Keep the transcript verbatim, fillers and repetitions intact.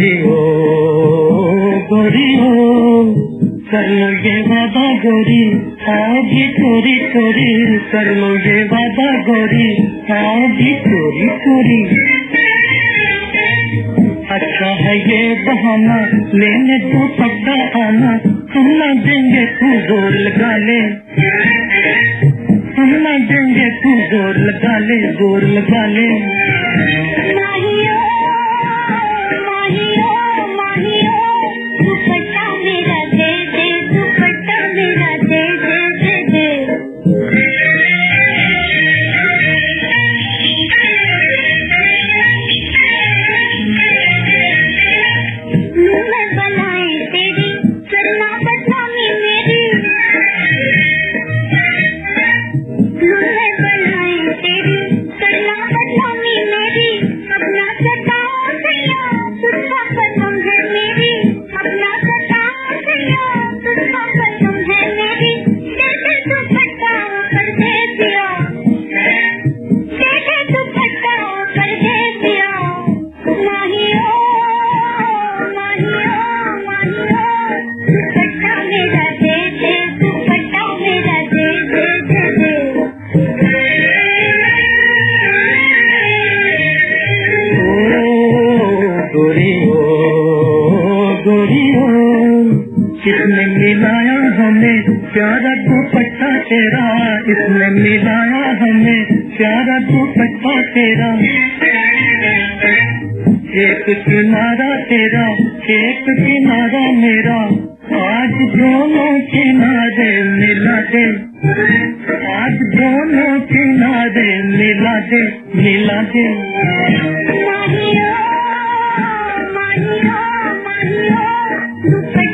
गोरी हो गोरी हो, कर लो ये वादा गोरी आओगी चोरी चोरी, कर लो ये वादा गोरी आओगी चोरी चोरी। अच्छा है ये बहाना लेने दो पक्का आना, हम न देंगे तू जोर लगा ले, हम न देंगे तू जोर लगा ले, जोर लगा ले। माहियो माहियो माहियो, दुपट्टा मेरा दे दे, दुपट्टा मेरा दे दे दे दे। मुँह में बनाए तेरी करना बदनामी मेरी, मुँह में बनाए तेरी करना बदनामी मेरी, अपना सताओ सैया तुझका कसम है मेरी, अपना सताओ सैया तुझका कसम है मेरी। दे दे दुपट्टा कर दे दिया, दे दे दुपट्टा कर दे दिया। माहियो माहियो माहियो, दुपट्टा मेरा दे दे, दुपट्टा मेरा दे दे दे दे। गोरी हो गोरी हो, किसने मिलाया हमें प्यारा दुपट्टा तेरा, इसने मिलाया हमें प्यारा दुपट्टा तेरा। एक किनारा तेरा एक किनारा मेरा, आज दोनों किनारे मिला दे, आज दोनों किनारे मिला दे मिला दे। माहियो माहियो माहियो, दुपट्टा